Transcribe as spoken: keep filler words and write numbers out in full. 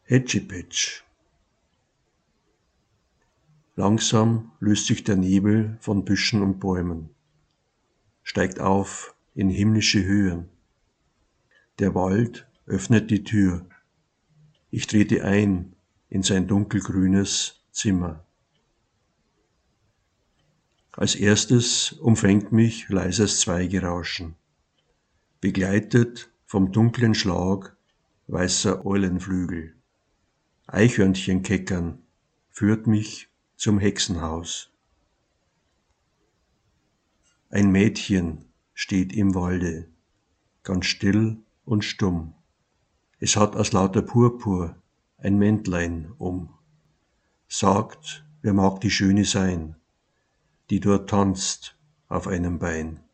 Hetschepetsch. Langsam löst sich der Nebel von Büschen und Bäumen, steigt auf in himmlische Höhen. Der Wald öffnet die Tür. Ich trete ein in sein dunkelgrünes Zimmer. Als erstes umfängt mich leises Zweigerauschen, begleitet vom dunklen Schlag weißer Eulenflügel. Eichhörnchen keckern führt mich zum Hexenhaus. Ein Mädchen steht im Walde, ganz still und stumm. Es hat aus lauter Purpur ein Mäntlein um. Sagt, wer mag die Schöne sein, die dort tanzt auf einem Bein.